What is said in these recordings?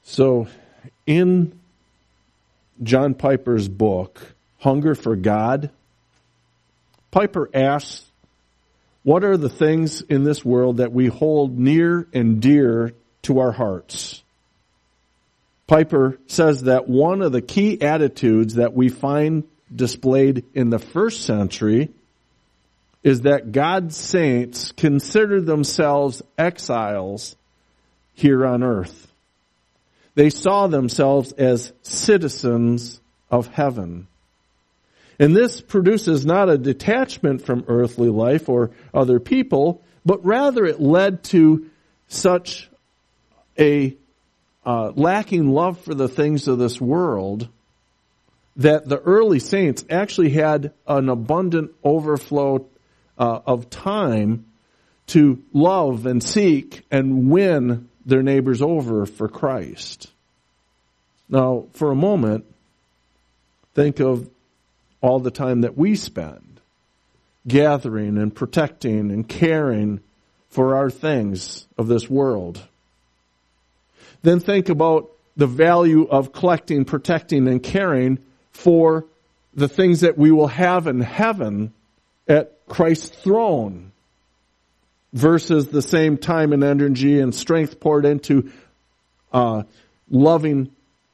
So, in John Piper's book, Hunger for God, Piper asks, what are the things in this world that we hold near and dear to our hearts? Piper says that one of the key attitudes that we find displayed in the first century is that God's saints consider themselves exiles here on earth. They saw themselves as citizens of heaven. And this produces not a detachment from earthly life or other people, but rather it led to such a lacking love for the things of this world that the early saints actually had an abundant overflow of time to love and seek and win their neighbors over for Christ. Now, for a moment, think of all the time that we spend gathering and protecting and caring for our things of this world. Then think about the value of collecting, protecting, and caring for the things that we will have in heaven at Christ's throne versus the same time and energy and strength poured into having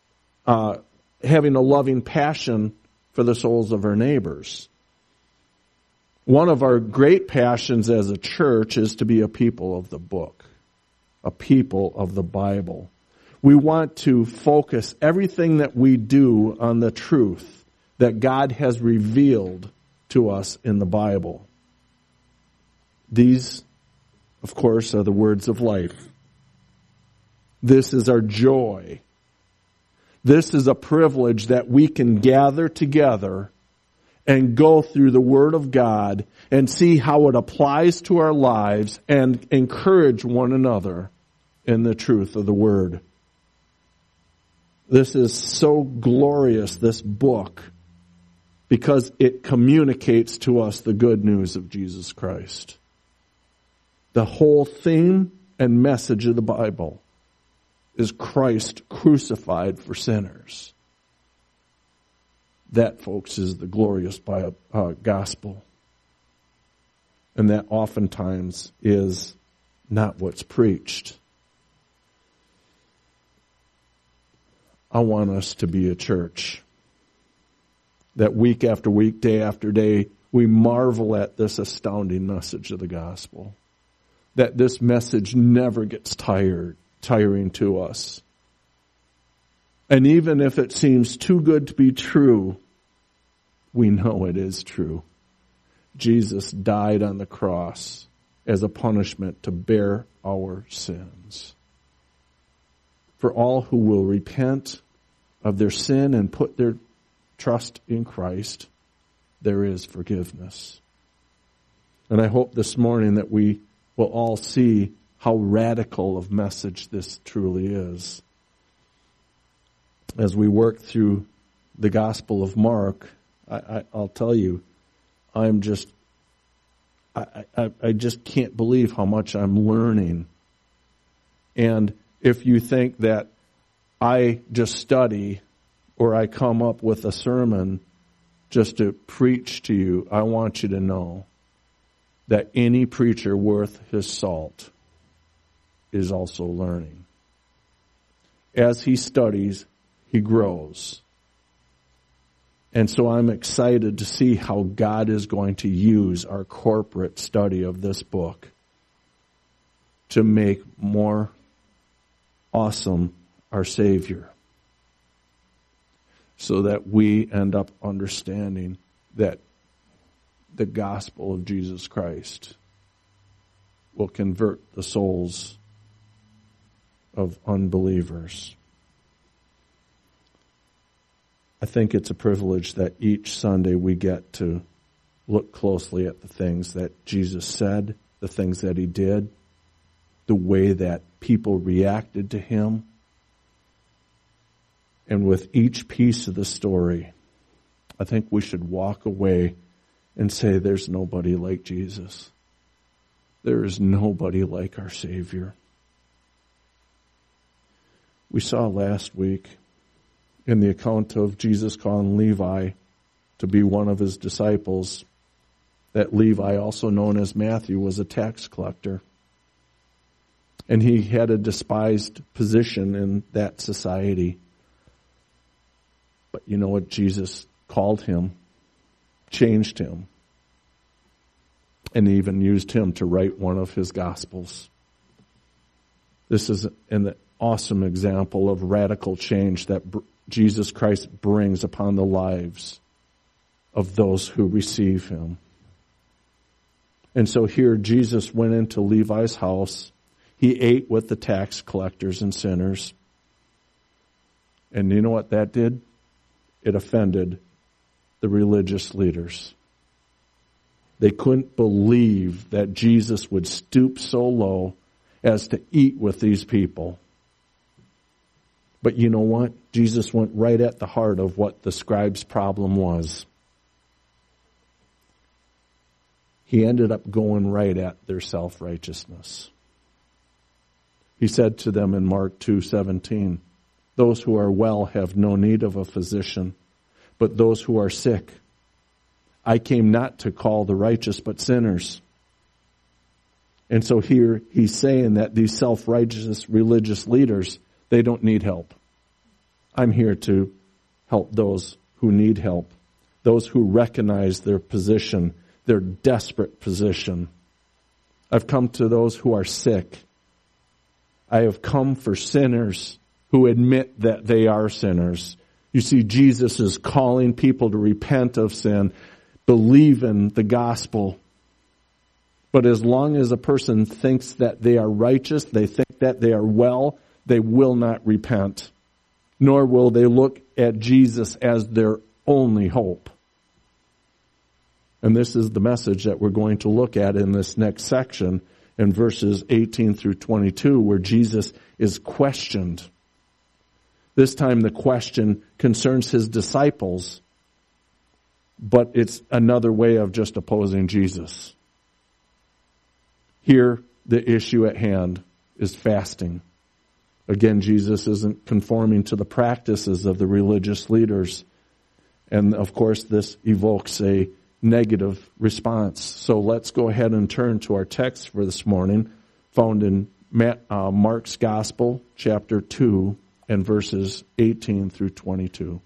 a loving passion for the souls of our neighbors. One of our great passions as a church is to be a people of the book, a people of the Bible. We want to focus everything that we do on the truth that God has revealed to us in the Bible. These, of course, are the words of life. This is our joy. This is a privilege that we can gather together and go through the Word of God and see how it applies to our lives and encourage one another in the truth of the Word. This is so glorious, this book, because it communicates to us the good news of Jesus Christ. The whole theme and message of the Bible is Christ crucified for sinners. That, folks, is the glorious gospel. And that oftentimes is not what's preached. I want us to be a church that week after week, day after day, we marvel at this astounding message of the gospel. That this message never gets tiring to us. And even if it seems too good to be true, we know it is true. Jesus died on the cross as a punishment to bear our sins. For all who will repent of their sin and put their trust in Christ, there is forgiveness. And I hope this morning that we will all see how radical of message this truly is. As we work through the Gospel of Mark, I'll tell you, I just can't believe how much I'm learning. And if you think that I just study or I come up with a sermon just to preach to you, I want you to know that any preacher worth his salt is also learning. As he studies, he grows. And so I'm excited to see how God is going to use our corporate study of this book to make more awesome our Savior, so that we end up understanding that the gospel of Jesus Christ will convert the souls of unbelievers. I think it's a privilege that each Sunday we get to look closely at the things that Jesus said, the things that he did, the way that people reacted to him. And with each piece of the story, I think we should walk away and say, there's nobody like Jesus. There is nobody like our Savior. We saw last week in the account of Jesus calling Levi to be one of his disciples that Levi, also known as Matthew, was a tax collector. And he had a despised position in that society. But you know what? Jesus called him, changed him, and even used him to write one of his Gospels. This is an awesome example of radical change that Jesus Christ brings upon the lives of those who receive him. And so here Jesus went into Levi's house. He ate with the tax collectors and sinners. And you know what that did? It offended the religious leaders. They couldn't believe that Jesus would stoop so low as to eat with these people. But you know what? Jesus went right at the heart of what the scribes' problem was. He ended up going right at their self-righteousness. He said to them in Mark 2:17, "Those who are well have no need of a physician, but those who are sick. I came not to call the righteous, but sinners." And so here he's saying that these self-righteous religious leaders, they don't need help. I'm here to help those who need help, those who recognize their position, their desperate position. I've come to those who are sick. I have come for sinners who admit that they are sinners. You see, Jesus is calling people to repent of sin, believe in the gospel. But as long as a person thinks that they are righteous, they think that they are well, they will not repent, nor will they look at Jesus as their only hope. And this is the message that we're going to look at in this next section in verses 18 through 22, where Jesus is questioned. This time the question concerns his disciples, but it's another way of just opposing Jesus. Here, the issue at hand is fasting. Again, Jesus isn't conforming to the practices of the religious leaders. And of course, this evokes a negative response. So let's go ahead and turn to our text for this morning, found in Mark's Gospel, chapter 2, and verses 18 through 22.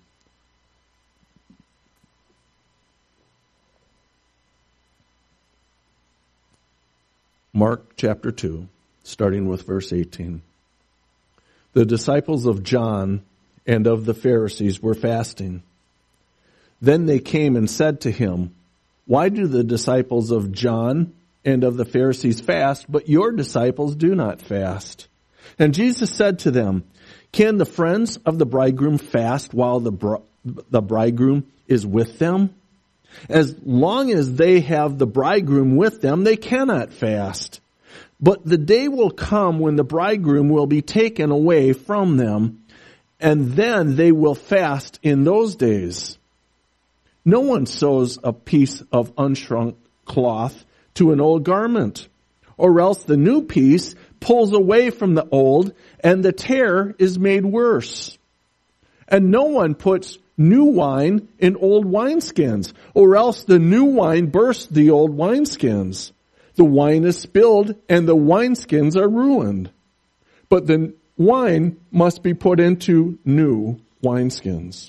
Mark chapter 2, starting with verse 18. The disciples of John and of the Pharisees were fasting. Then they came and said to him, "Why do the disciples of John and of the Pharisees fast, but your disciples do not fast?" And Jesus said to them, "Can the friends of the bridegroom fast while the bridegroom is with them? As long as they have the bridegroom with them, they cannot fast. But the day will come when the bridegroom will be taken away from them, and then they will fast in those days. No one sews a piece of unshrunk cloth to an old garment, or else the new piece pulls away from the old, and the tear is made worse. And no one puts new wine in old wineskins, or else the new wine bursts the old wineskins. The wine is spilled, and the wineskins are ruined. But the wine must be put into new wineskins."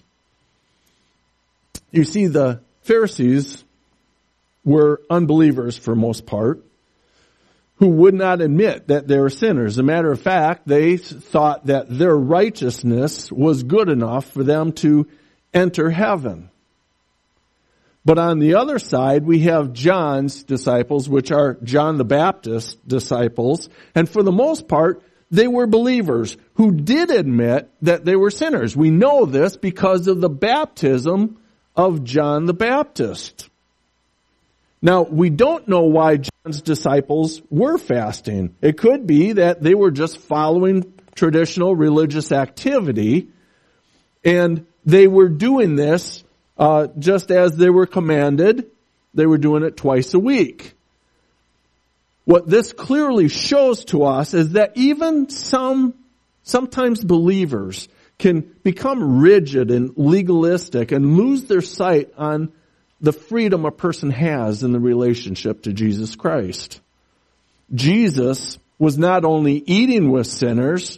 You see, the Pharisees were unbelievers for most part, who would not admit that they were sinners. As a matter of fact, they thought that their righteousness was good enough for them to enter heaven. But on the other side, we have John's disciples, which are John the Baptist's disciples, and for the most part, they were believers who did admit that they were sinners. We know this because of the baptism of John the Baptist. Now, we don't know why John's disciples were fasting. It could be that they were just following traditional religious activity, and they were doing this just as they were commanded. They were doing it twice a week. What this clearly shows to us is that even some sometimes believers can become rigid and legalistic and lose their sight on the freedom a person has in the relationship to Jesus Christ. Jesus was not only eating with sinners,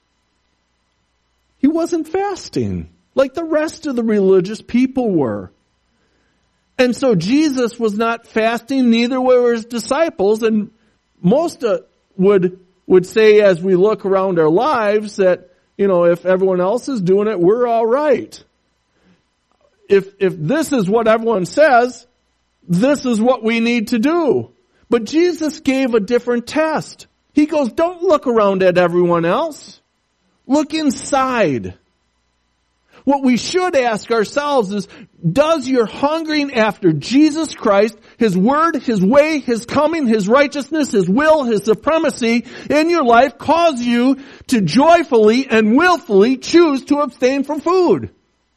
he wasn't fasting like the rest of the religious people were. And so Jesus was not fasting, neither were his disciples, and most would say as we look around our lives that, if everyone else is doing it, we're all right. If this is what everyone says, this is what we need to do. But Jesus gave a different test. He goes, don't look around at everyone else. Look inside. What we should ask ourselves is, does your hungering after Jesus Christ, His Word, His way, His coming, His righteousness, His will, His supremacy in your life cause you to joyfully and willfully choose to abstain from food?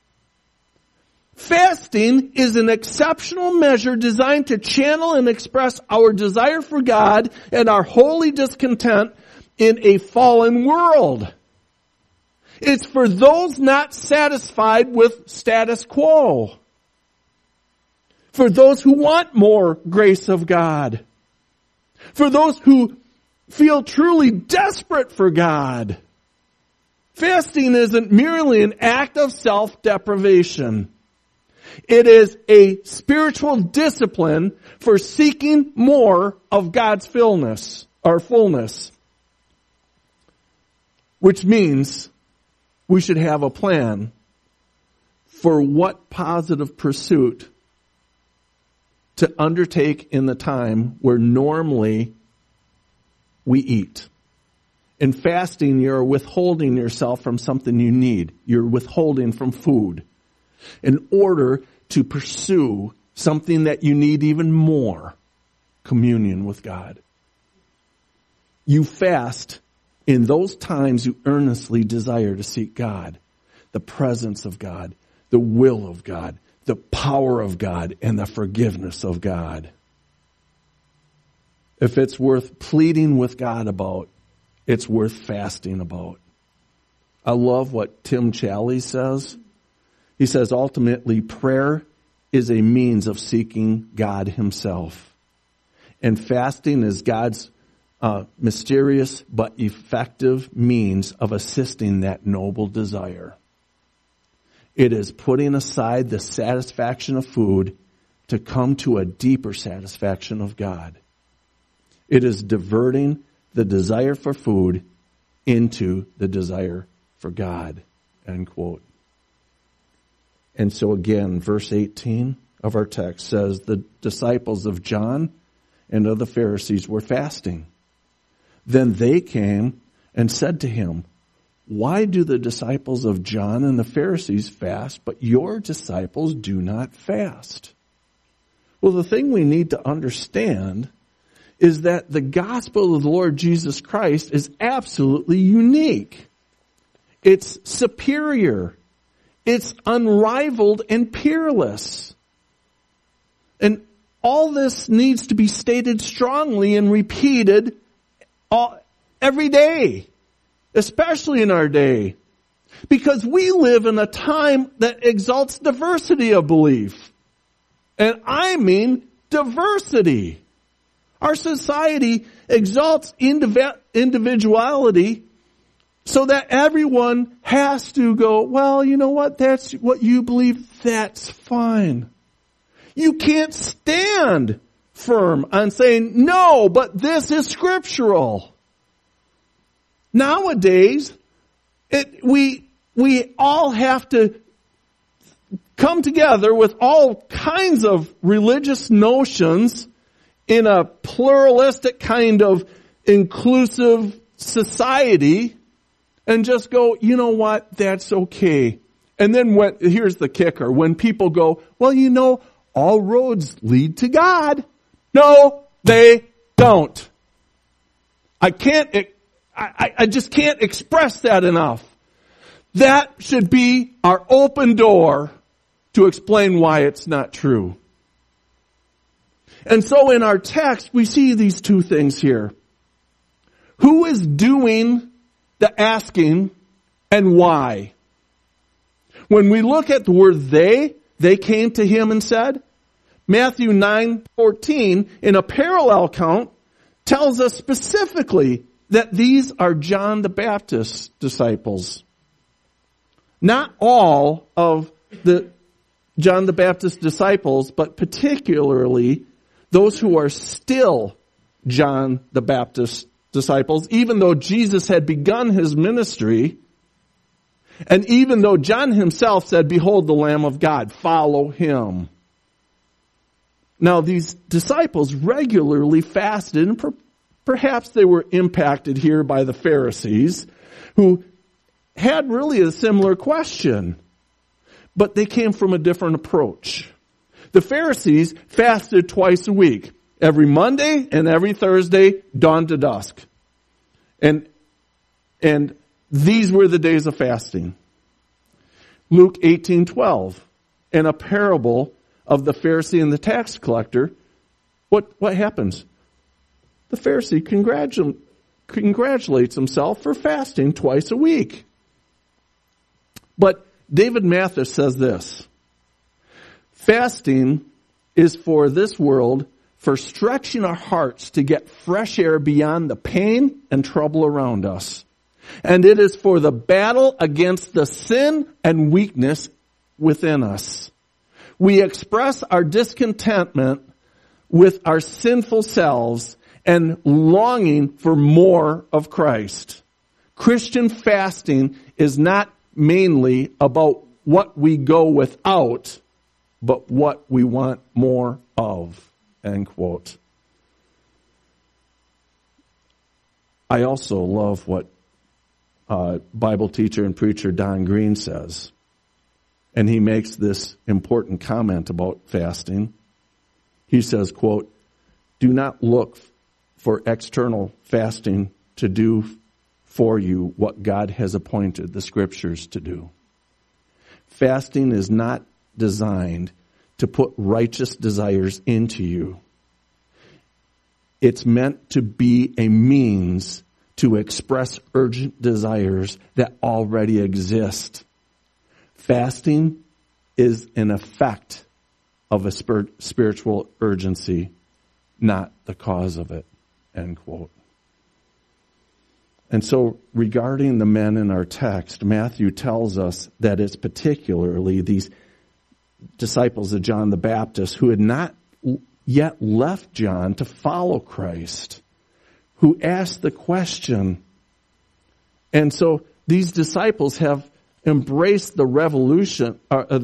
Fasting is an exceptional measure designed to channel and express our desire for God and our holy discontent in a fallen world. It's for those not satisfied with status quo. For those who want more grace of God. For those who feel truly desperate for God. Fasting isn't merely an act of self-deprivation. It is a spiritual discipline for seeking more of God's fullness. Which means we should have a plan for what positive pursuit to undertake in the time where normally we eat. In fasting, you're withholding yourself from something you need. You're withholding from food in order to pursue something that you need even more, communion with God. You fast in those times you earnestly desire to seek God, the presence of God, the will of God, the power of God, and the forgiveness of God. If it's worth pleading with God about, it's worth fasting about. I love what Tim Challies says. He says, ultimately, prayer is a means of seeking God Himself. And fasting is God's mysterious but effective means of assisting that noble desire. It is putting aside the satisfaction of food to come to a deeper satisfaction of God. It is diverting the desire for food into the desire for God. End quote. And so again, verse 18 of our text says, the disciples of John and of the Pharisees were fasting. Then they came and said to him, why do the disciples of John and the Pharisees fast, but your disciples do not fast? Well, the thing we need to understand is that the gospel of the Lord Jesus Christ is absolutely unique. It's superior. It's unrivaled and peerless. And all this needs to be stated strongly and repeated every day, especially in our day, because we live in a time that exalts diversity of belief. And I mean diversity. Our society exalts individuality so that everyone has to go, well, you know what, that's what you believe, that's fine. You can't stand firm on saying, no, but this is scriptural. Nowadays, we all have to come together with all kinds of religious notions in a pluralistic kind of inclusive society and just go, you know what, that's okay. And then here's the kicker. When people go, well, you know, all roads lead to God. No, they don't. I just can't express that enough. That should be our open door to explain why it's not true. And so in our text, we see these two things here. Who is doing the asking, and why. When we look at the word they came to him and said, Matthew 9:14, in a parallel account, tells us specifically that these are John the Baptist's disciples. Not all of the John the Baptist's disciples, but particularly those who are still John the Baptist's disciples, even though Jesus had begun his ministry, and even though John himself said, "Behold the Lamb of God, follow him." Now these disciples regularly fasted, and perhaps they were impacted here by the Pharisees, who had really a similar question, but they came from a different approach. The Pharisees fasted twice a week, every Monday and every Thursday, dawn to dusk. And these were the days of fasting. Luke 18:12, in a parable of the Pharisee and the tax collector, what happens? The Pharisee congratulates himself for fasting twice a week. But David Mathis says this: fasting is for this world, for stretching our hearts to get fresh air beyond the pain and trouble around us. And it is for the battle against the sin and weakness within us. We express our discontentment with our sinful selves and longing for more of Christ. Christian fasting is not mainly about what we go without, but what we want more of. End quote. I also love what Bible teacher and preacher Don Green says. And he makes this important comment about fasting. He says, quote, "Do not look for external fasting to do for you what God has appointed the Scriptures to do. Fasting is not designed to put righteous desires into you. It's meant to be a means to express urgent desires that already exist. Fasting is an effect of a spiritual urgency, not the cause of it." End quote. And so regarding the men in our text, Matthew tells us that it's particularly these disciples of John the Baptist who had not yet left John to follow Christ, who asked the question. And so these disciples have embraced the revelation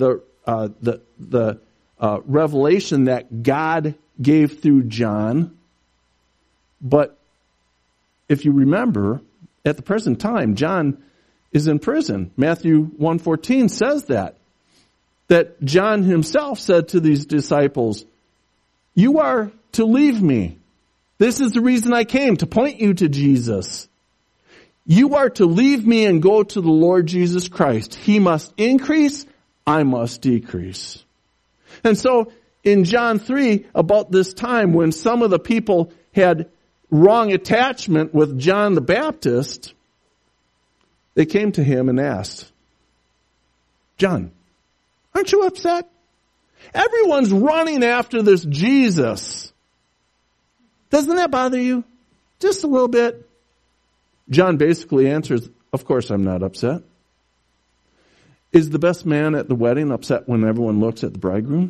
that God gave through John. But if you remember, at the present time, John is in prison. Matthew 1:14 says that John himself said to these disciples, "You are to leave me. This is the reason I came, to point you to Jesus. You are to leave me and go to the Lord Jesus Christ. He must increase, I must decrease." And so in John 3, about this time when some of the people had wrong attachment with John the Baptist, they came to him and asked, "John, aren't you upset? Everyone's running after this Jesus. Doesn't that bother you? Just a little bit?" John basically answers, "Of course I'm not upset. Is the best man at the wedding upset when everyone looks at the bridegroom?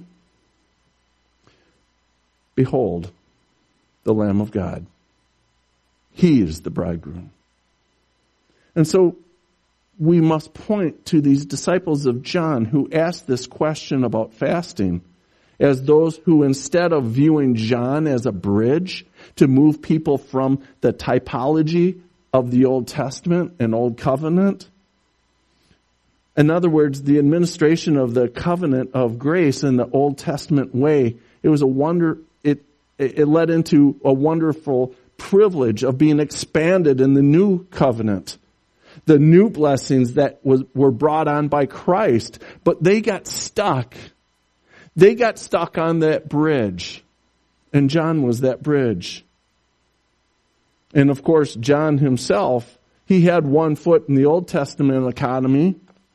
Behold, the Lamb of God. He is the bridegroom." And so we must point to these disciples of John who asked this question about fasting as those who, instead of viewing John as a bridge to move people from the typology of the Old Testament and Old Covenant, in other words, the administration of the covenant of grace in the Old Testament way, it was a wonder. It led into a wonderful privilege of being expanded in the new covenant. The new blessings that were brought on by Christ, but they got stuck. They got stuck on that bridge, and John was that bridge. And of course, John himself he had one foot in the Old Testament economy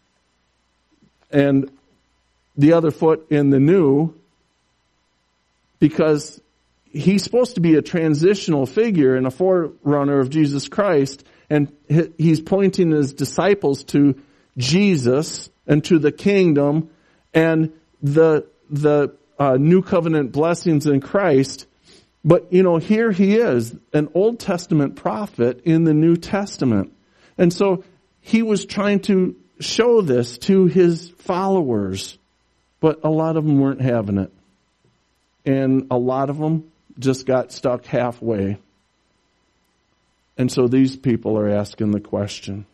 and the other foot in the New, because he's supposed to be a transitional figure and a forerunner of Jesus Christ, and he's pointing his disciples to Jesus and to the kingdom and the new covenant blessings in Christ. But, here he is, an Old Testament prophet in the New Testament. And so he was trying to show this to his followers, but a lot of them weren't having it. And a lot of them just got stuck halfway. And so these people are asking the question.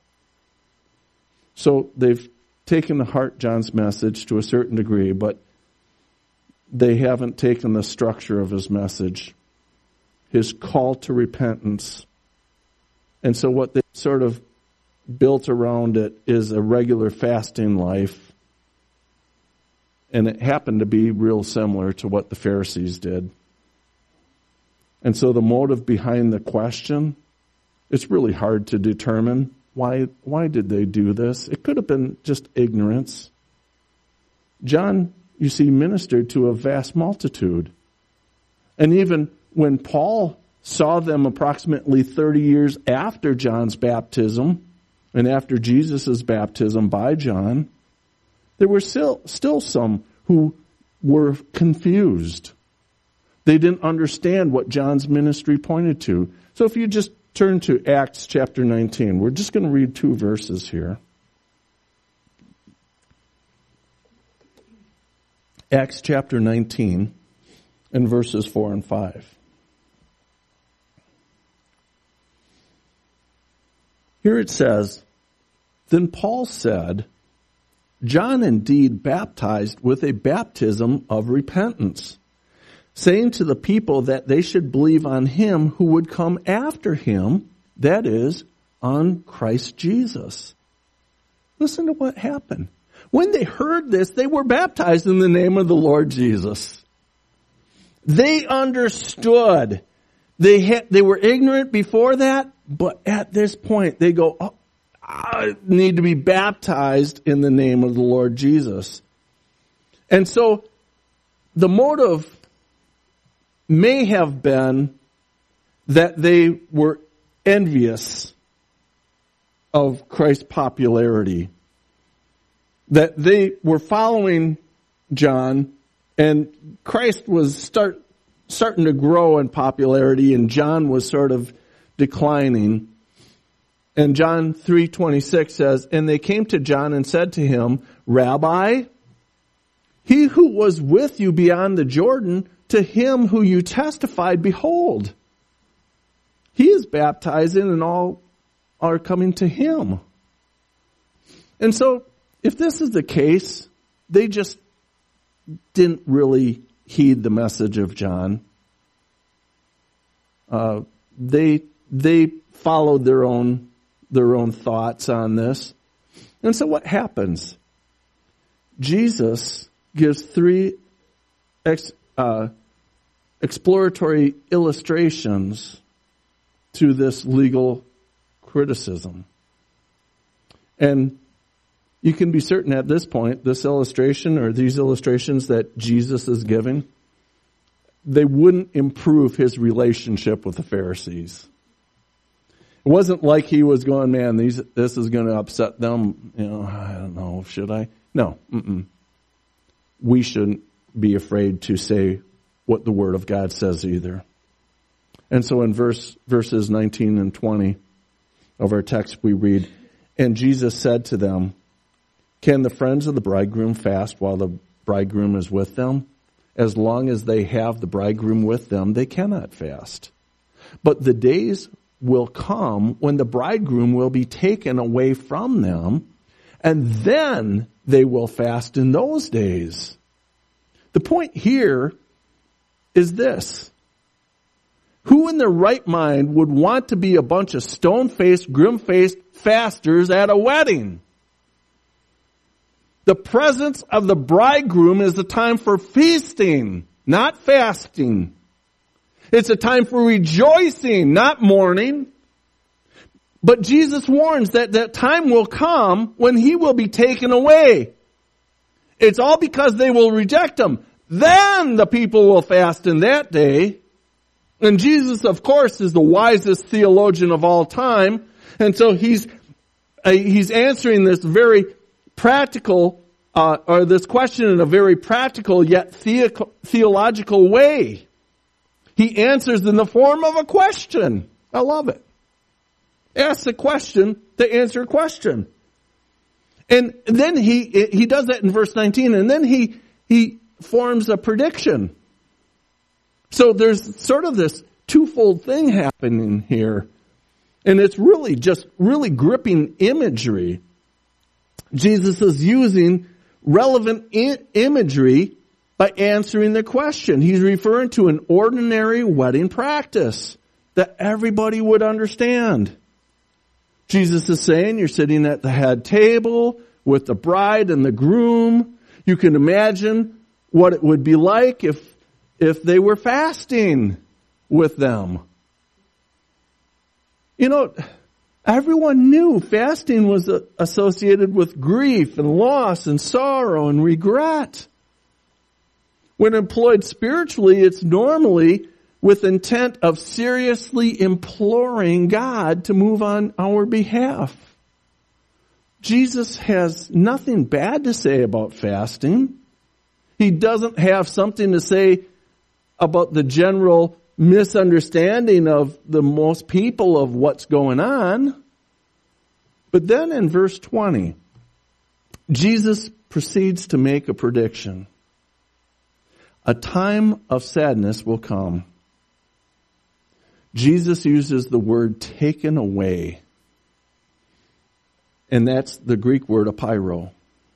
So they've taken to heart John's message to a certain degree, but they haven't taken the structure of his message, his call to repentance. And so what they sort of built around it is a regular fasting life. And it happened to be real similar to what the Pharisees did. And so the motive behind the question, it's really hard to determine. Why did they do this? It could have been just ignorance. John, you see, ministered to a vast multitude. And even when Paul saw them approximately 30 years after John's baptism and after Jesus' baptism by John, there were still some who were confused. They didn't understand what John's ministry pointed to. So if you just turn to Acts chapter 19, we're just going to read 2 verses here. Acts chapter 19 and verses 4 and 5. Here it says, "Then Paul said, John indeed baptized with a baptism of repentance, saying to the people that they should believe on him who would come after him, that is, on Christ Jesus." Listen to what happened. When they heard this, they were baptized in the name of the Lord Jesus. They understood. They were ignorant before that, but at this point they go, I need to be baptized in the name of the Lord Jesus. And so the motive may have been that they were envious of Christ's popularity, that they were following John, and Christ was starting to grow in popularity, and John was sort of declining. And John 3:26 says, "And they came to John and said to him, Rabbi, he who was with you beyond the Jordan, to him who you testified, behold, he is baptizing and all are coming to him." And so, if this is the case, they just didn't really heed the message of John. They followed their own thoughts on this. And so what happens? Jesus gives 3 exploratory illustrations to this legal criticism. And you can be certain at this point, this illustration or these illustrations that Jesus is giving, they wouldn't improve his relationship with the Pharisees. It wasn't like he was going, man, this is going to upset them. I don't know, should I? No. We shouldn't be afraid to say what the Word of God says either. And so in verses 19 and 20 of our text we read, "And Jesus said to them, Can the friends of the bridegroom fast while the bridegroom is with them? As long as they have the bridegroom with them, they cannot fast. But the days will come when the bridegroom will be taken away from them, and then they will fast in those days." The point here is this. Who in their right mind would want to be a bunch of stone-faced, grim-faced fasters at a wedding? The presence of the bridegroom is a time for feasting, not fasting. It's a time for rejoicing, not mourning. But Jesus warns that that time will come when he will be taken away. It's all because they will reject him. Then the people will fast in that day. And Jesus, of course, is the wisest theologian of all time. And so he's answering this very practical, or this question in a very practical yet theological way. He answers in the form of a question. I love it. Asks a question to answer a question. And then he does that in verse 19, and then he forms a prediction. So there's sort of this twofold thing happening here. And it's really just really gripping imagery. Jesus is using relevant imagery by answering the question. He's referring to an ordinary wedding practice that everybody would understand. Jesus is saying you're sitting at the head table with the bride and the groom. You can imagine what it would be like if they were fasting with them. You know, everyone knew fasting was associated with grief and loss and sorrow and regret. When employed spiritually, it's normally with intent of seriously imploring God to move on our behalf. Jesus has nothing bad to say about fasting. He doesn't have something to say about the general misunderstanding of the most people of what's going on. But then in verse 20, Jesus proceeds to make a prediction. A time of sadness will come. Jesus uses the word taken away. And that's the Greek word apiro.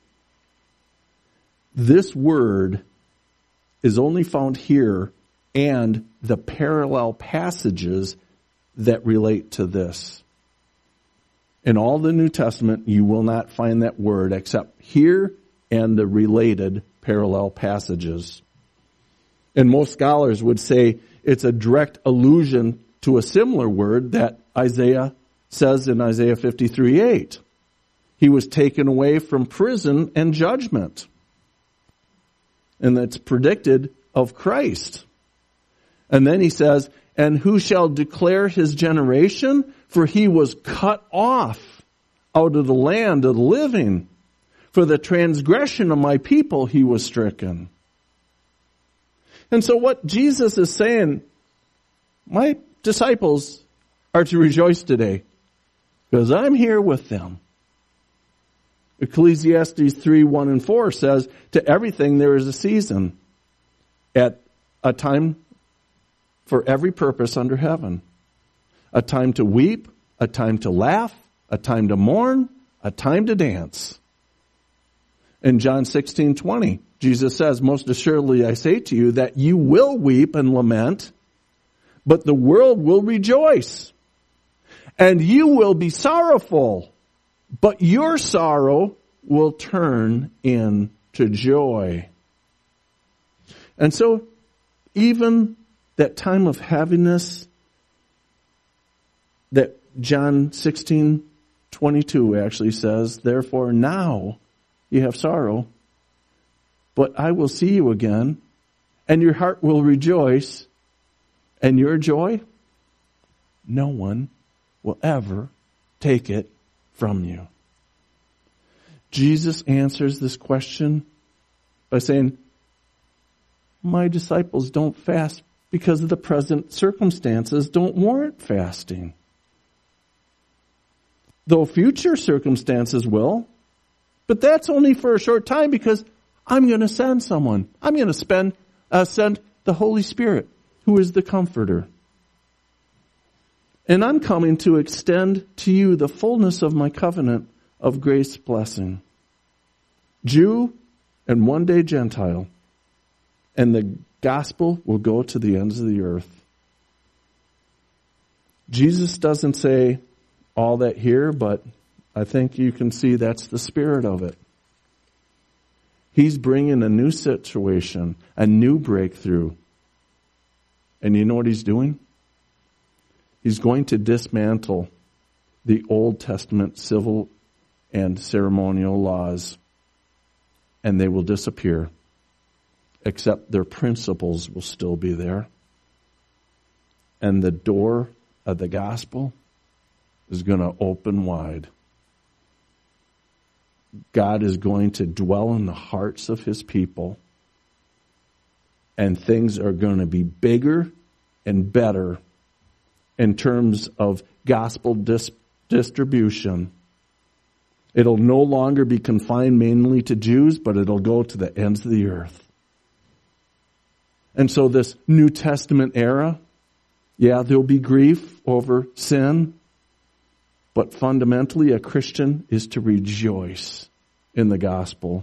This word is only found here and the parallel passages that relate to this. In all the New Testament, you will not find that word except here and the related parallel passages. And most scholars would say it's a direct allusion to a similar word that Isaiah says in Isaiah 53:8. He was taken away from prison and judgment. And that's predicted of Christ. And then he says, and who shall declare his generation? For he was cut off out of the land of the living. For the transgression of my people he was stricken. And so what Jesus is saying, my disciples are to rejoice today because I'm here with them. Ecclesiastes 3:1-4 says, to everything there is a season, at a time for every purpose under heaven. A time to weep, a time to laugh, a time to mourn, a time to dance. In John 16:20, Jesus says, most assuredly I say to you that you will weep and lament, but the world will rejoice. And you will be sorrowful, but your sorrow will turn into joy. And so, even that time of heaviness that John 16:22 actually says, therefore now you have sorrow, but I will see you again, and your heart will rejoice, and your joy, no one will ever take it from you. Jesus answers this question by saying, my disciples don't fast because of the present circumstances don't warrant fasting. Though future circumstances will, but that's only for a short time because I'm going to send someone. I'm going to send the Holy Spirit, who is the Comforter. And I'm coming to extend to you the fullness of my covenant of grace blessing. Jew and one day Gentile. And the gospel will go to the ends of the earth. Jesus doesn't say all that here, but I think you can see that's the spirit of it. He's bringing a new situation, a new breakthrough. And you know what he's doing? He's going to dismantle the Old Testament civil and ceremonial laws, and they will disappear, except their principles will still be there. And the door of the gospel is going to open wide. God is going to dwell in the hearts of his people, and things are going to be bigger and better in terms of gospel distribution. It'll no longer be confined mainly to Jews, but it'll go to the ends of the earth. And so this New Testament era, yeah, there'll be grief over sin, but fundamentally a Christian is to rejoice in the gospel.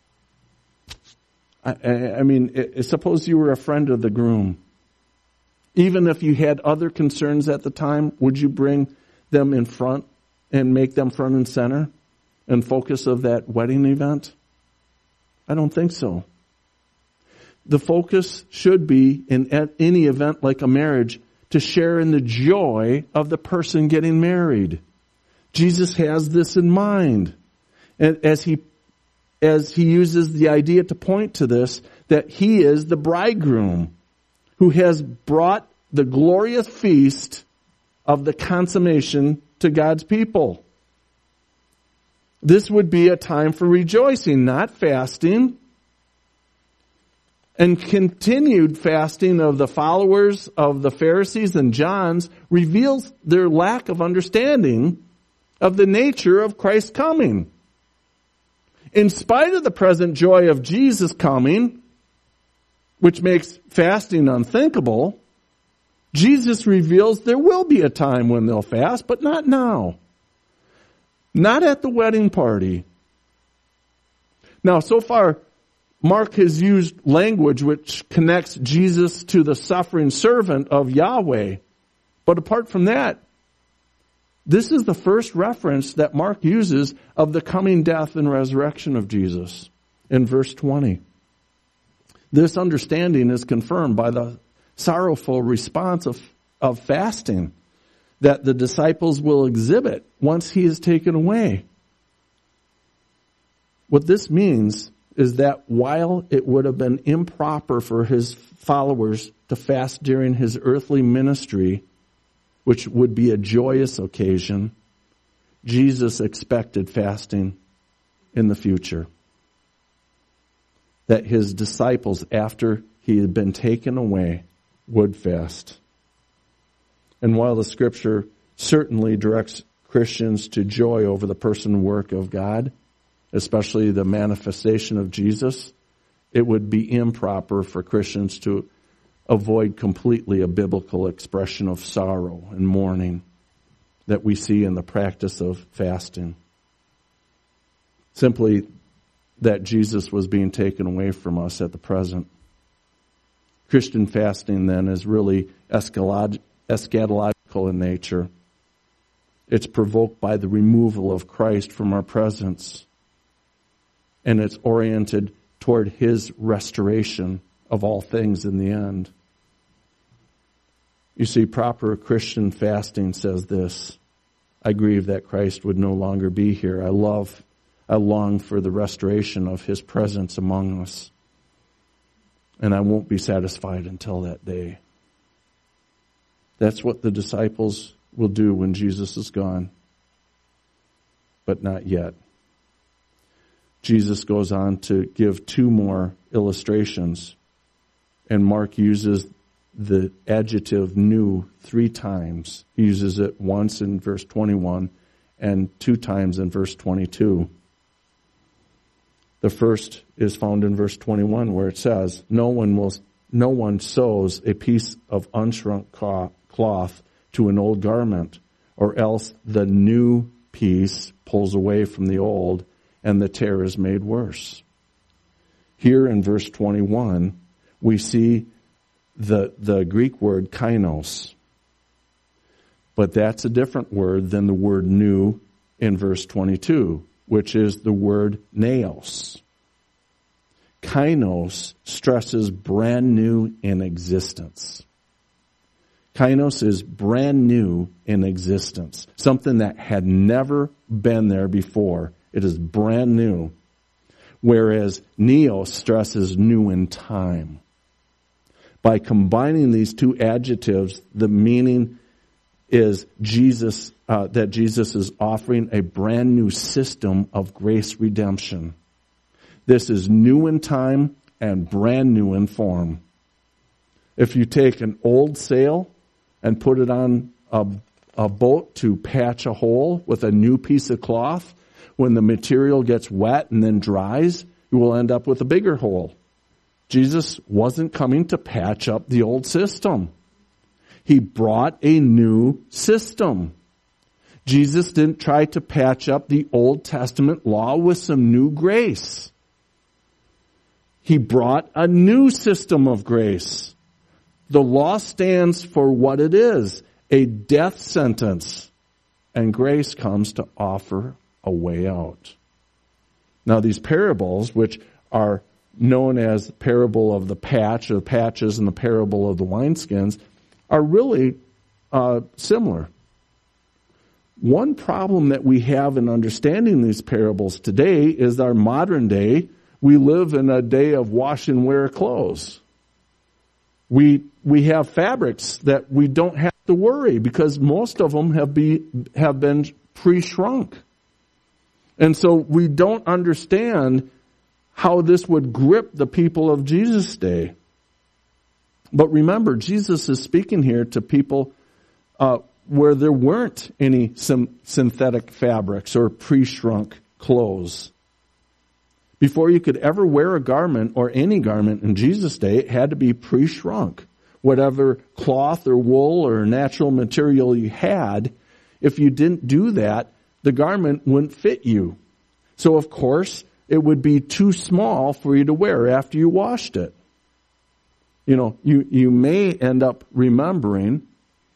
I mean, suppose you were a friend of the groom. Even if you had other concerns at the time, would you bring them in front and make them front and center and focus of that wedding event? I don't think so. The focus should be in any event like a marriage to share in the joy of the person getting married. Jesus has this in mind. And as he uses the idea to point to this, that he is the bridegroom who has brought the glorious feast of the consummation to God's people. This would be a time for rejoicing, not fasting. And continued fasting of the followers of the Pharisees and John's reveals their lack of understanding of the nature of Christ's coming. In spite of the present joy of Jesus coming, which makes fasting unthinkable, Jesus reveals there will be a time when they'll fast, but not now. Not at the wedding party. Now, so far, Mark has used language which connects Jesus to the suffering servant of Yahweh. But apart from that, this is the first reference that Mark uses of the coming death and resurrection of Jesus in verse 20. This understanding is confirmed by the sorrowful response of fasting that the disciples will exhibit once he is taken away. What this means is that while it would have been improper for his followers to fast during his earthly ministry, which would be a joyous occasion, Jesus expected fasting in the future. That his disciples, after he had been taken away, would fast. And while the Scripture certainly directs Christians to joy over the person and work of God, especially the manifestation of Jesus, it would be improper for Christians to avoid completely a biblical expression of sorrow and mourning that we see in the practice of fasting. Simply that Jesus was being taken away from us at the present. Christian fasting then is really eschatological in nature. It's provoked by the removal of Christ from our presence. And it's oriented toward his restoration of all things in the end. You see, proper Christian fasting says this: I grieve that Christ would no longer be here. I long for the restoration of his presence among us. And I won't be satisfied until that day. That's what the disciples will do when Jesus is gone. But not yet. Jesus goes on to give two more illustrations. And Mark uses the adjective new 3 times. He uses it once in verse 21 and 2 times in verse 22. The first is found in verse 21 where it says, No one sews a piece of unshrunk cloth to an old garment, or else the new piece pulls away from the old, and the tear is made worse. Here in verse 21, we see the Greek word kainos. But that's a different word than the word new in verse 22, which is the word naos. Kainos stresses brand new in existence. Kainos is brand new in existence, something that had never been there before. It is brand new, whereas neos stresses new in time. By combining these two adjectives, the meaning is that Jesus is offering a brand new system of grace redemption. This is new in time and brand new in form. If you take an old sail and put it on a boat to patch a hole with a new piece of cloth, when the material gets wet and then dries, you will end up with a bigger hole. Jesus wasn't coming to patch up the old system. He brought a new system. Jesus didn't try to patch up the Old Testament law with some new grace. He brought a new system of grace. The law stands for what it is, a death sentence. And grace comes to offer a way out. Now these parables, which are known as the parable of the patch, or the patches, and the parable of the wineskins, are really similar. One problem that we have in understanding these parables today is our modern day, we live in a day of wash and wear clothes. We have fabrics that we don't have to worry because most of them have been pre-shrunk. And so we don't understand how this would grip the people of Jesus' day. But remember, Jesus is speaking here to people where there weren't any synthetic fabrics or pre-shrunk clothes. Before you could ever wear a garment or any garment in Jesus' day, it had to be pre-shrunk. Whatever cloth or wool or natural material you had, if you didn't do that, the garment wouldn't fit you. So of course, it would be too small for you to wear after you washed it. You know, you may end up remembering,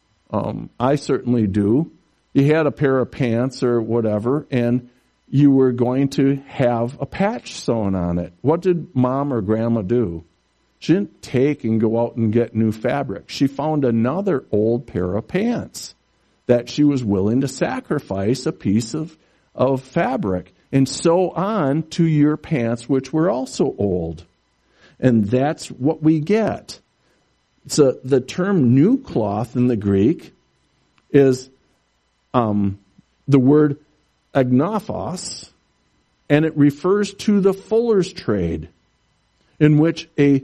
I certainly do, you had a pair of pants or whatever, and you were going to have a patch sewn on it. What did mom or grandma do? She didn't take and go out and get new fabric. She found another old pair of pants that she was willing to sacrifice a piece of fabric and sew on to your pants, which were also old. And that's what we get. So the term new cloth in the Greek is the word agnophos, and it refers to the fuller's trade, in which a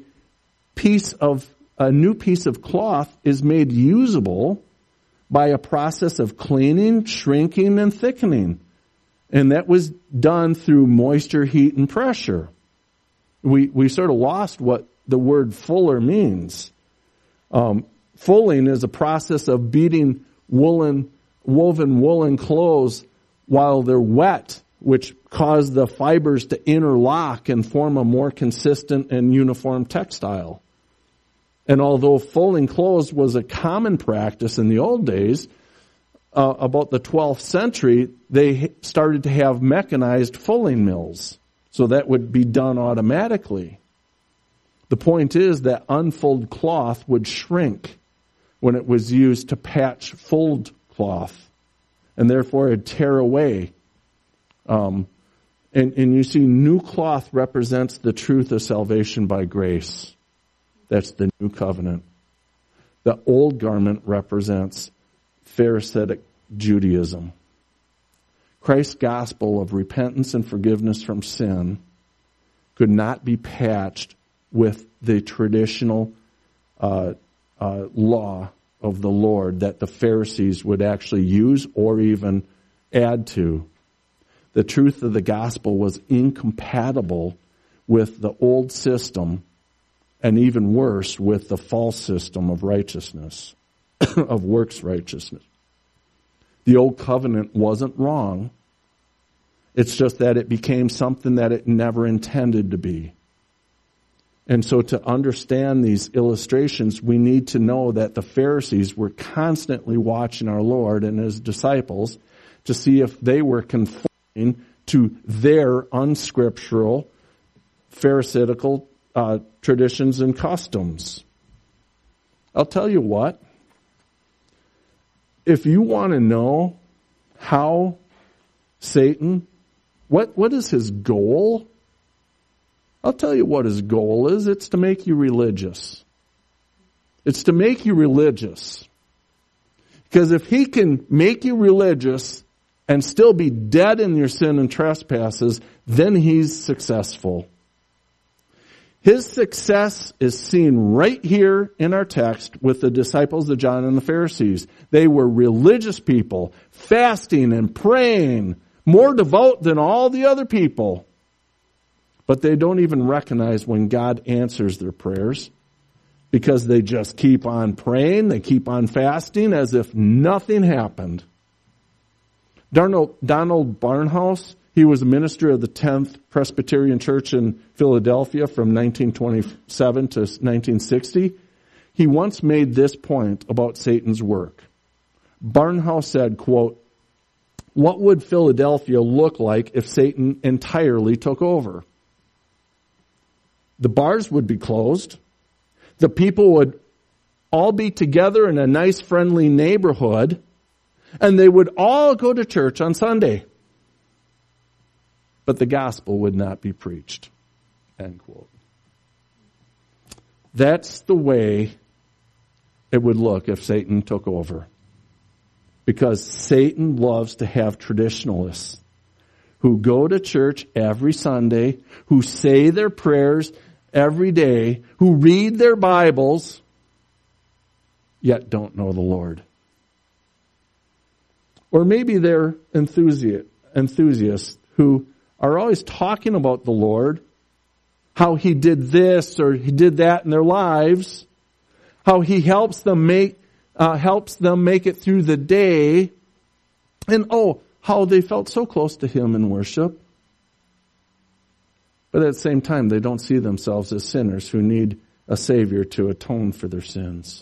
new piece of cloth is made usable by a process of cleaning, shrinking, and thickening. And that was done through moisture, heat, and pressure. We sort of lost what the word fuller means. Fulling is a process of beating woven woolen clothes while they're wet, which cause the fibers to interlock and form a more consistent and uniform textile. And although fulling clothes was a common practice in the old days, about the 12th century, they started to have mechanized fulling mills. So that would be done automatically. The point is that unfulled cloth would shrink when it was used to patch fulled cloth, and therefore it'd tear away. And you see, new cloth represents the truth of salvation by grace. That's the new covenant. The old garment represents Pharisaic Judaism. Christ's gospel of repentance and forgiveness from sin could not be patched with the traditional law of the Lord that the Pharisees would actually use or even add to. The truth of the gospel was incompatible with the old system, and even worse, with the false system of righteousness, of works righteousness. The old covenant wasn't wrong. It's just that it became something that it never intended to be. And so to understand these illustrations, we need to know that the Pharisees were constantly watching our Lord and His disciples to see if they were conforming to their unscriptural, Pharisaical traditions and customs. I'll tell you what, if you want to know how Satan, what is his goal? I'll tell you what his goal is. It's to make you religious. It's to make you religious. Because if he can make you religious and still be dead in your sin and trespasses, then he's successful. His success is seen right here in our text with the disciples of John and the Pharisees. They were religious people, fasting and praying, more devout than all the other people. But they don't even recognize when God answers their prayers because they just keep on praying, they keep on fasting as if nothing happened. Donald Barnhouse, he was a minister of the 10th Presbyterian Church in Philadelphia from 1927 to 1960. He once made this point about Satan's work. Barnhouse said, quote, "What would Philadelphia look like if Satan entirely took over? The bars would be closed. The people would all be together in a nice, friendly neighborhood, and they would all go to church on Sunday. But the gospel would not be preached." End quote. That's the way it would look if Satan took over. Because Satan loves to have traditionalists who go to church every Sunday, who say their prayers every day, who read their Bibles, yet don't know the Lord. Or maybe they're enthusiasts who are always talking about the Lord, how he did this or he did that in their lives, how he helps them make it through the day, and how they felt so close to him in worship. But at the same time, they don't see themselves as sinners who need a Savior to atone for their sins.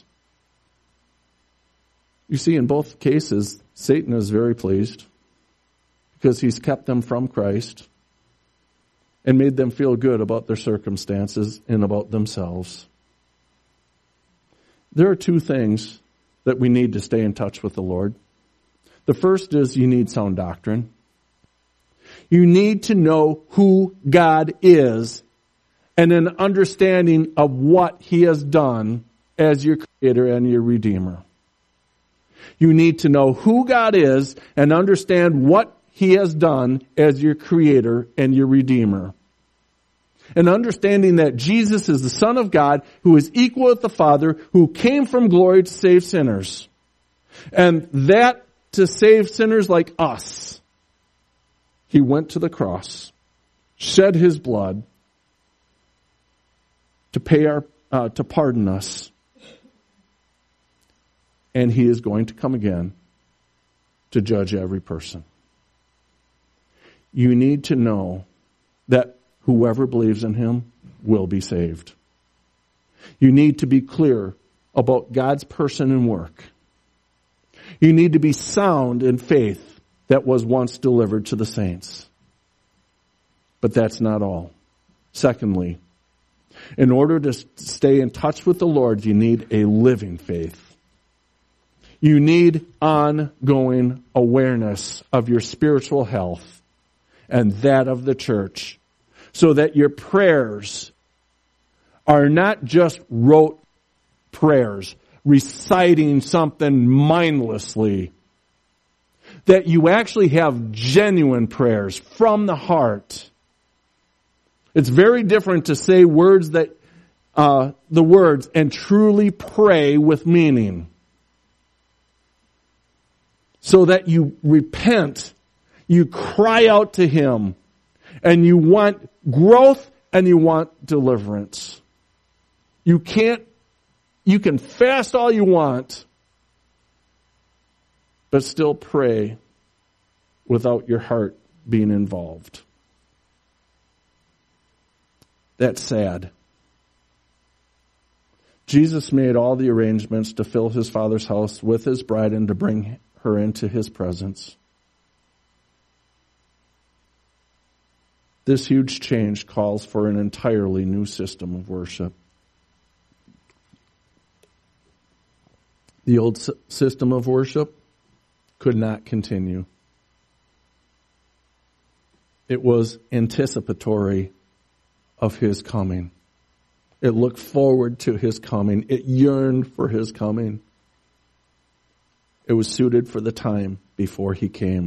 You see, in both cases, Satan is very pleased because he's kept them from Christ and made them feel good about their circumstances and about themselves. There are two things that we need to stay in touch with the Lord. The first is you need sound doctrine. You need to know who God is and an understanding of what he has done as your creator and your redeemer. You need to know who God is and understand what he has done as your creator and your redeemer. And understanding that Jesus is the Son of God who is equal with the Father, who came from glory to save sinners. And that to save sinners like us. He went to the cross, shed his blood to to pardon us. And he is going to come again to judge every person. You need to know that whoever believes in him will be saved. You need to be clear about God's person and work. You need to be sound in faith that was once delivered to the saints. But that's not all. Secondly, in order to stay in touch with the Lord, you need a living faith. You need ongoing awareness of your spiritual health and that of the church, so that your prayers are not just rote prayers, reciting something mindlessly. That you actually have genuine prayers from the heart. It's very different to say words the words and truly pray with meaning. So that you repent, you cry out to him, and you want growth and you want deliverance. You can fast all you want, but still pray without your heart being involved. That's sad. Jesus made all the arrangements to fill his Father's house with his bride and to bring her into his presence. This huge change calls for an entirely new system of worship. The old system of worship could not continue. It was anticipatory of his coming. It looked forward to his coming. It yearned for his coming. It was suited for the time before he came.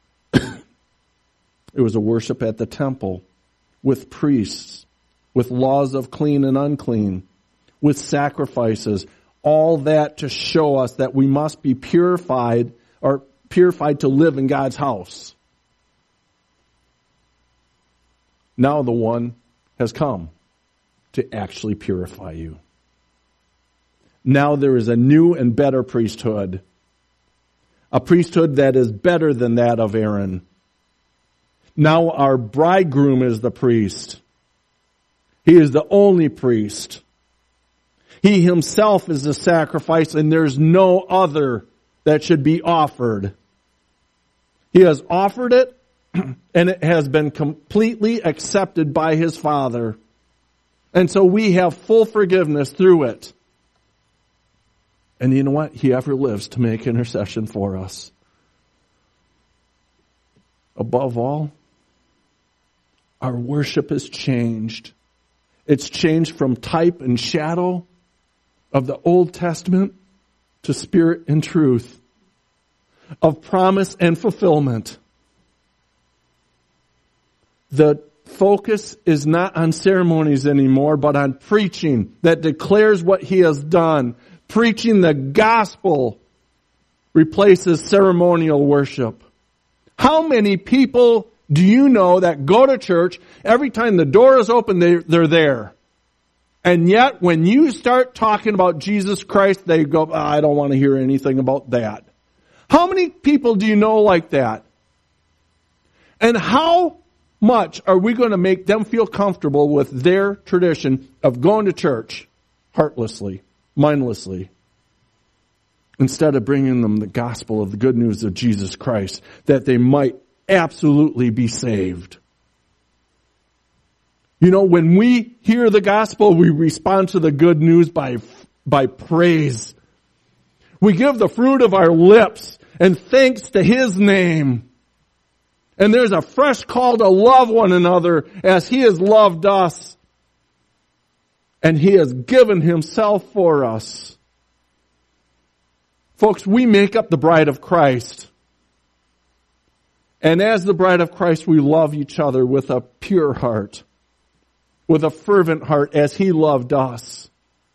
It was a worship at the temple with priests, with laws of clean and unclean, with sacrifices, all that to show us that we must be purified to live in God's house. Now the one has come to actually purify you. Now there is a new and better priesthood. A priesthood that is better than that of Aaron. Now our bridegroom is the priest. He is the only priest. He himself is the sacrifice, and there's no other that should be offered. He has offered it, and it has been completely accepted by his Father. And so we have full forgiveness through it. And you know what? He ever lives to make intercession for us. Above all, our worship has changed. It's changed from type and shadow of the Old Testament to spirit and truth, of promise and fulfillment. The focus is not on ceremonies anymore, but on preaching that declares what he has done. Preaching the gospel replaces ceremonial worship. How many people do you know that go to church, every time the door is open, they're there? And yet, when you start talking about Jesus Christ, they go, I don't want to hear anything about that. How many people do you know like that? And how much are we going to make them feel comfortable with their tradition of going to church heartlessly, mindlessly, instead of bringing them the gospel of the good news of Jesus Christ, that they might absolutely be saved? You know, when we hear the gospel, we respond to the good news by praise. We give the fruit of our lips and thanks to his name. And there's a fresh call to love one another as he has loved us. And he has given himself for us. Folks, we make up the bride of Christ. And as the bride of Christ, we love each other with a pure heart, with a fervent heart as he loved us.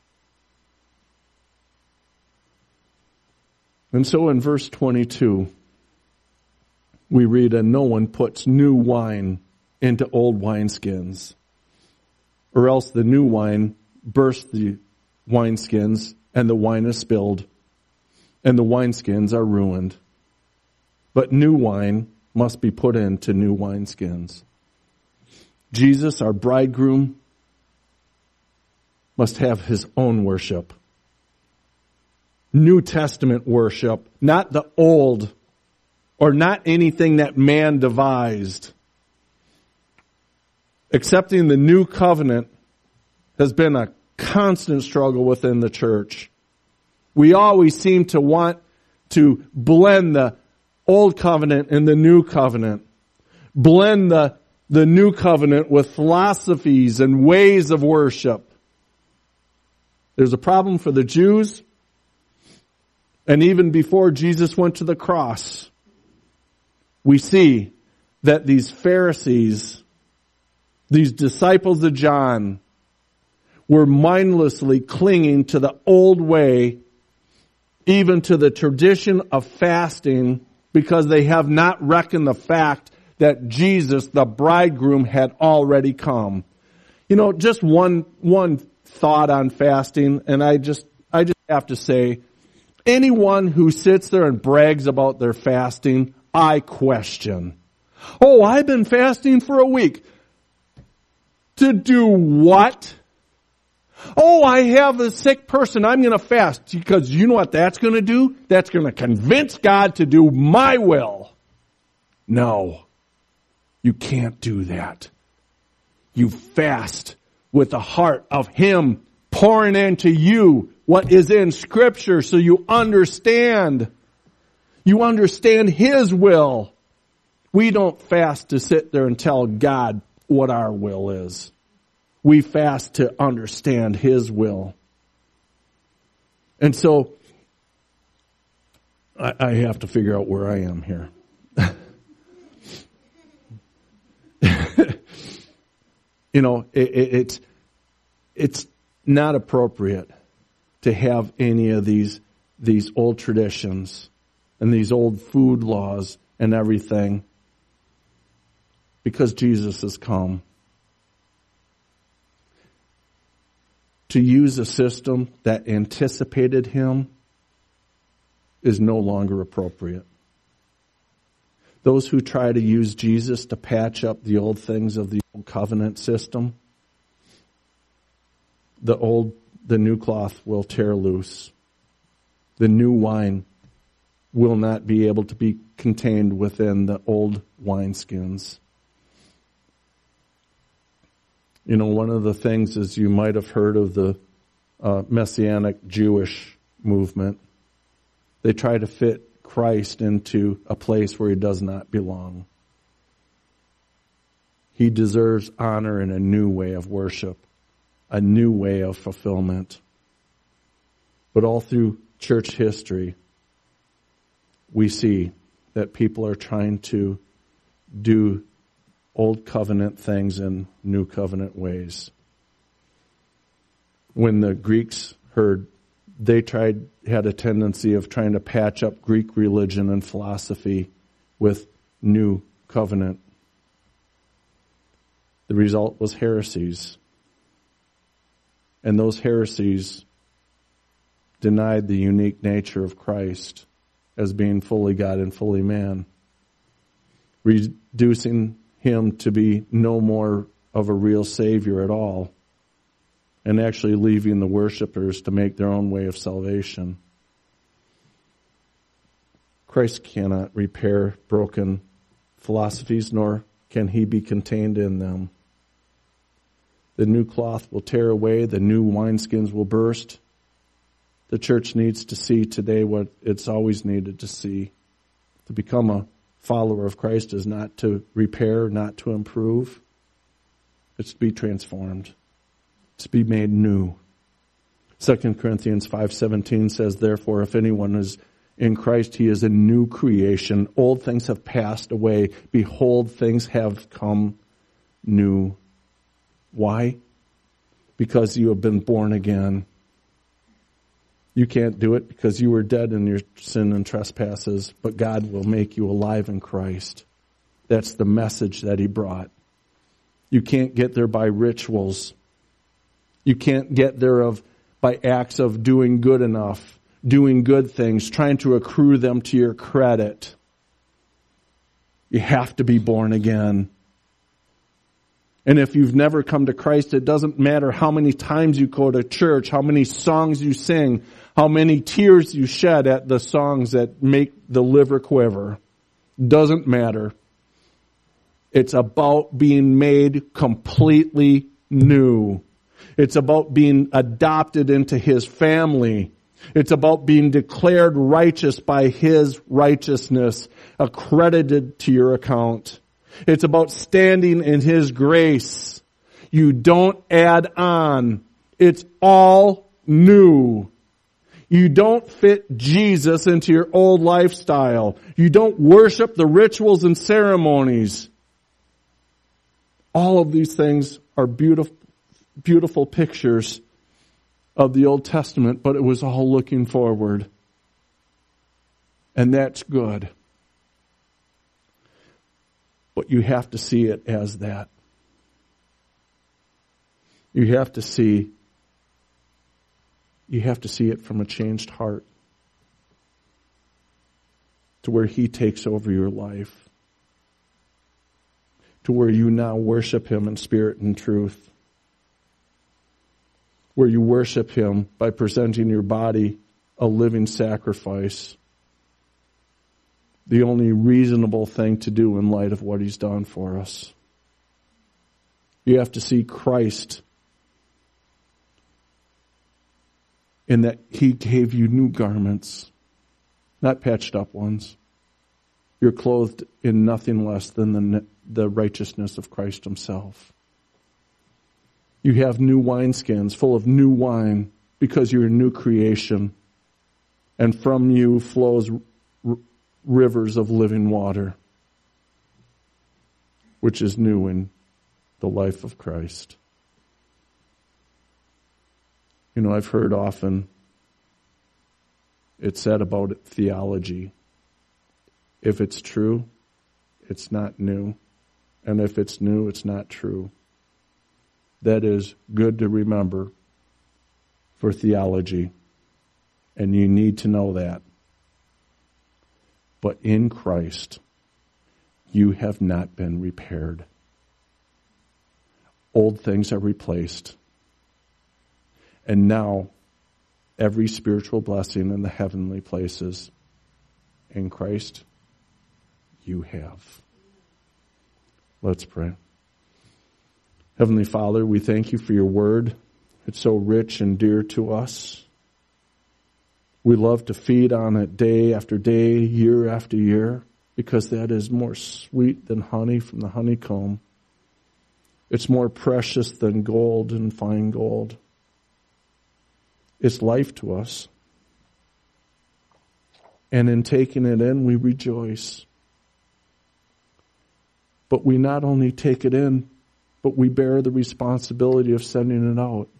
And so in verse 22, we read, and no one puts new wine into old wineskins, or else the new wine bursts the wineskins, and the wine is spilled, and the wineskins are ruined. But new wine must be put into new wineskins. Jesus, our bridegroom, must have his own worship. New Testament worship, not the old, or not anything that man devised. Accepting the new covenant has been a constant struggle within the church. We always seem to want to blend the old covenant and the new covenant. Blend the new covenant with philosophies and ways of worship. There's a problem for the Jews. And even before Jesus went to the cross, we see that these Pharisees, these disciples of John, were mindlessly clinging to the old way, even to the tradition of fasting, because they have not reckoned the fact that Jesus, the bridegroom, had already come. You know, just one thought on fasting, and I just have to say, anyone who sits there and brags about their fasting, I question. Oh, I've been fasting for a week. To do what? Oh, I have a sick person. I'm going to fast. Because you know what that's going to do? That's going to convince God to do my will. No. You can't do that. You fast with the heart of him pouring into you what is in Scripture so you understand. You understand His will. We don't fast to sit there and tell God what our will is. We fast to understand His will. And so, I have to figure out where I am here. It's not appropriate to have any of these old traditions and these old food laws and everything, because Jesus has come. To use a system that anticipated Him is no longer appropriate. Those who try to use Jesus to patch up the old things of the old covenant system, the new cloth will tear loose. The new wine will not be able to be contained within the old wineskins. One of the things is, you might have heard of the Messianic Jewish movement. They try to fit Christ into a place where He does not belong. He deserves honor in a new way of worship, a new way of fulfillment. But all through church history, we see that people are trying to do old covenant things in new covenant ways. When the Greeks heard, they had a tendency of trying to patch up Greek religion and philosophy with new covenant. The result was heresies. And those heresies denied the unique nature of Christ as being fully God and fully man, reducing Him to be no more of a real Savior at all, and actually leaving the worshipers to make their own way of salvation. Christ cannot repair broken philosophies, nor can He be contained in them. The new cloth will tear away, the new wineskins will burst. The church needs to see today what it's always needed to see. To become a follower of Christ is not to repair, not to improve. It's to be transformed. It's to be made new. 2 Corinthians 5:17 says, "Therefore, if anyone is in Christ, he is a new creation. Old things have passed away. Behold, things have come new." Why? Because you have been born again. You can't do it because you were dead in your sin and trespasses, but God will make you alive in Christ. That's the message that He brought. You can't get there by rituals. You can't get there by acts of doing good enough, doing good things, trying to accrue them to your credit. You have to be born again. And if you've never come to Christ, it doesn't matter how many times you go to church, how many songs you sing, how many tears you shed at the songs that make the liver quiver. Doesn't matter. It's about being made completely new. It's about being adopted into His family. It's about being declared righteous by His righteousness, accredited to your account. It's about standing in His grace. You don't add on. It's all new. You don't fit Jesus into your old lifestyle. You don't worship the rituals and ceremonies. All of these things are beautiful, beautiful pictures of the Old Testament, but it was all looking forward. And that's good. But you have to see it as that. You have to see it from a changed heart, to where He takes over your life, to where you now worship Him in spirit and truth, where you worship Him by presenting your body a living sacrifice, the only reasonable thing to do in light of what He's done for us. You have to see Christ in that He gave you new garments. not patched up ones. You're clothed in nothing less than the righteousness of Christ himself. You have new wineskins full of new wine because you're a new creation. And from you flows rivers of living water, which is new in the life of Christ. You know, I've heard often it said about theology, if it's true, it's not new. And if it's new, it's not true. That is good to remember for theology. And you need to know that. But in Christ, you have not been repaired. Old things are replaced. And now, every spiritual blessing in the heavenly places, in Christ, you have. Let's pray. Heavenly Father, we thank you for your word. It's so rich and dear to us. We love to feed on it day after day, year after year, because that is more sweet than honey from the honeycomb. It's more precious than gold and fine gold. It's life to us. And in taking it in, we rejoice. But we not only take it in, but we bear the responsibility of sending it out.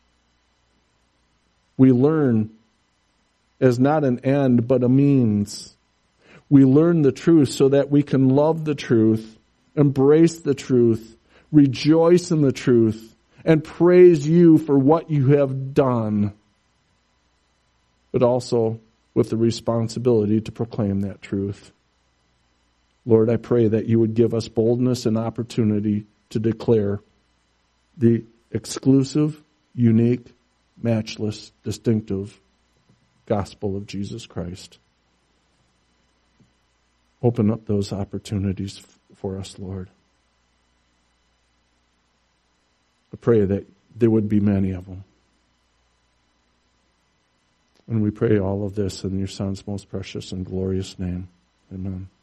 We learn as not an end, but a means. We learn the truth so that we can love the truth, embrace the truth, rejoice in the truth, and praise you for what you have done, but also with the responsibility to proclaim that truth. Lord, I pray that you would give us boldness and opportunity to declare the exclusive, unique, matchless, distinctive gospel of Jesus Christ. Open up those opportunities for us, Lord. I pray that there would be many of them. And we pray all of this in your Son's most precious and glorious name. Amen.